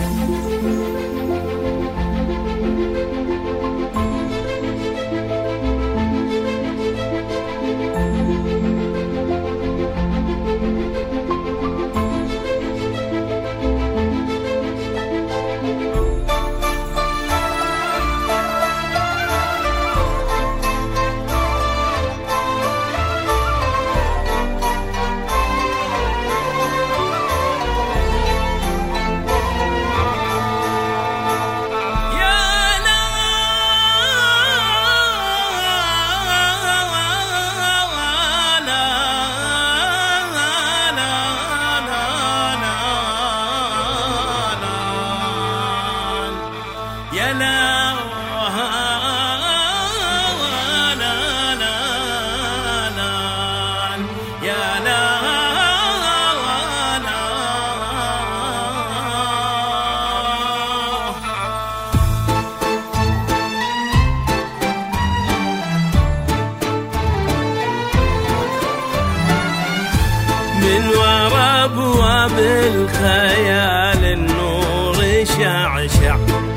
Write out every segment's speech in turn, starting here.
من ورا ابواب الخيال النور شعشع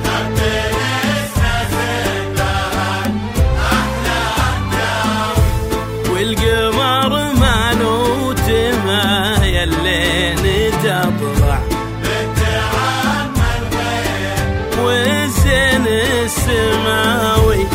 والقمر ماله تمايل لين تطلع والزين السماوي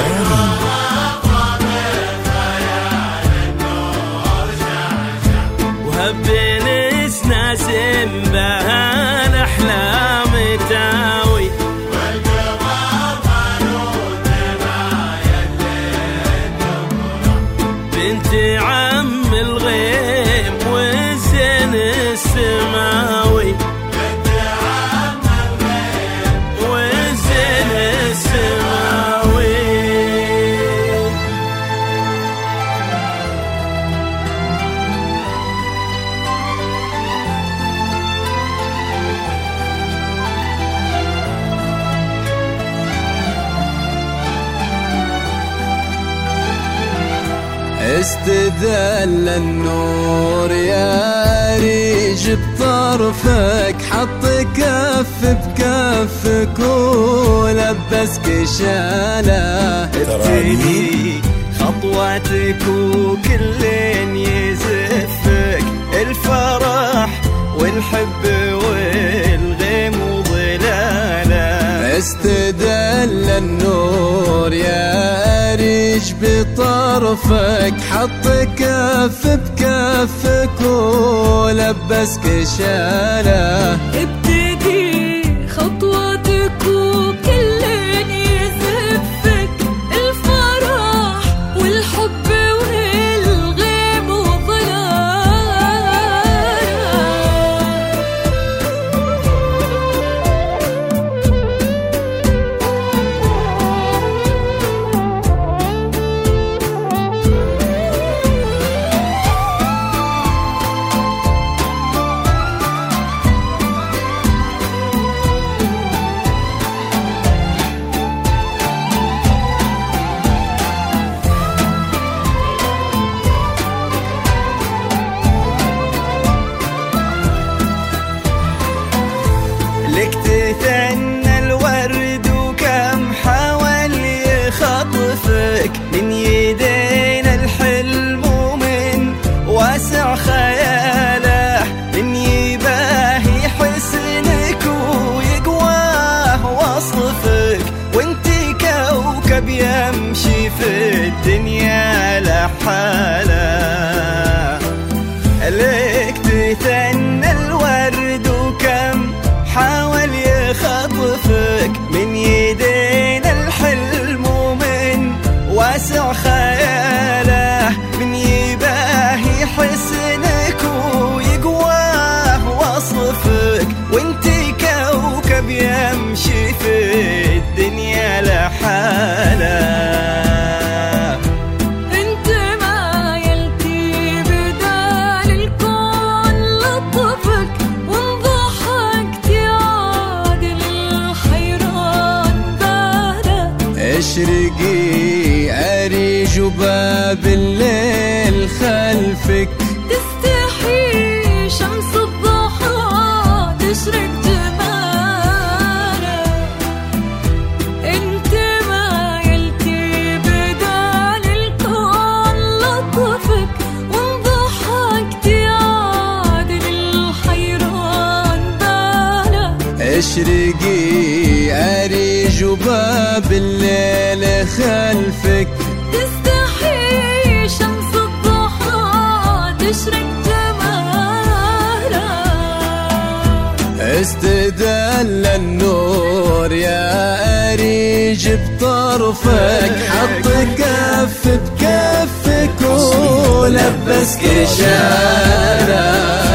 وهبين اسناس بها الاحلام تاوي والقمر ماله تمايل لين تطلع بنت عم الغيم والزين السماوي بنت عم الغيم والزين السماوي. استدل النور يا ريج بطرفك حط كف بكفك ولبسك شاله ابتدي خطواتك وكلين يزفك الفرح والحب والغيم وظلاله. استدل النور يا ريج بطرفك حط كف بكفك ولبسك شاله ابتدي خطواتك وكلين يزفك الفرح والحب والغيم وظلال. لك تثنى الورد وكم حاول يخطفك من يدين الحلم ومن واسع خياله من يباهي حسنك ويقواه وصفك وانتي كوكب يمشي في الدنيا لحاله. لك تثنى الورد وكم حاول يخطفك من يدين الحلم ومن واسع خياله من يباهي حسنك ويقواه وصفك وانتي كوكب يمشي في الدنيا لحاله. اشرقي أريج باب الليل خلفك تستحي شمس الضحى تشرق جمالك اشرقي أريج وباب الليل خلفك، تستحي شمس الضحى تشرق جمالها، استدل النور يا أريج بطرفك، حط كف بكفك ولبسك شالة،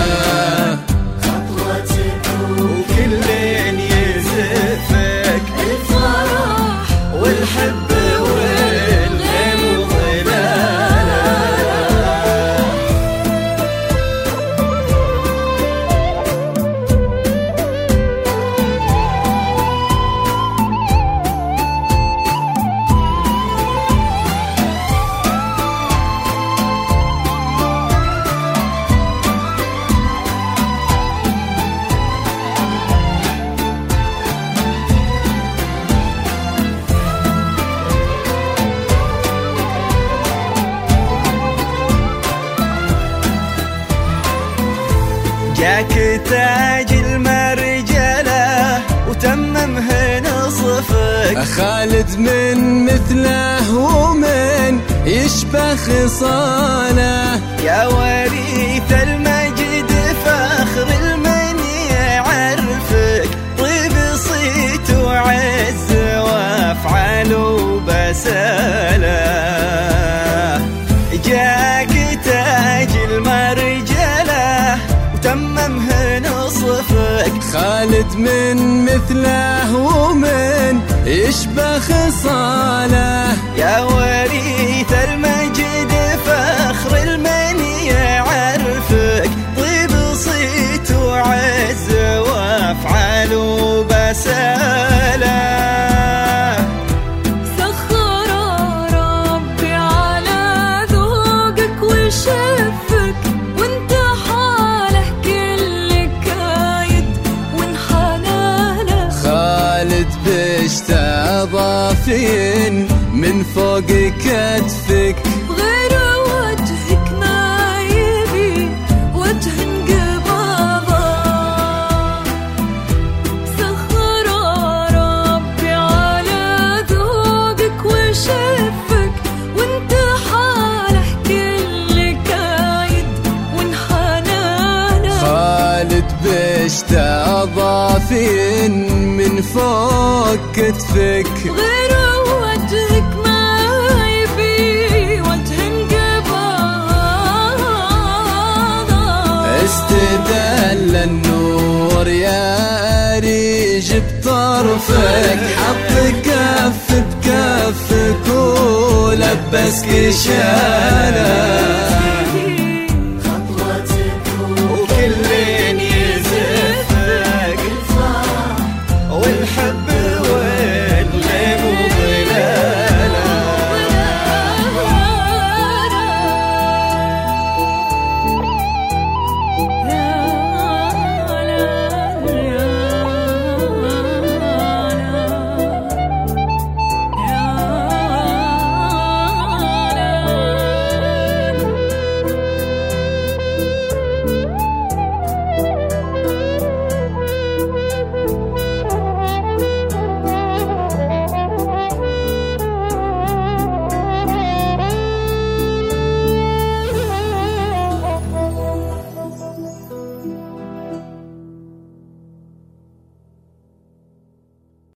خطوتك وكلين يزفك الفرح والحب والغيم وظلاله. جاك تاج المرجلة وتممه نصفك، خالد من مثله ومن يشبه خصاله، يا وريث المجد فخر المن يعرفك، طيب صيت وعز وافعال وبسالة. جاك تاج المرجلة وتممه نصفك، خالد من مثله ومن يشبه خصاله، يا وريث المجد فخر المن يعرفك، طيب صيت وعز وافعال وبسالة. سخر ربي على ذوقك وشفك، وانت حاله كل كايد وانحناله، خالد بشتى ضافين من فوق كتفك، غير وجهك ما يبي وجه انقباضه. سخر ربي على ذوقك وشفك، وانت حاله كل كايد وانحناله، خالد بشتى ضافين من فوق كتفك، غير وجهك ما يبي وجه انقباضه. استدل النور يا أريج بطرفك، حط كف بكفك ولبسك شالة،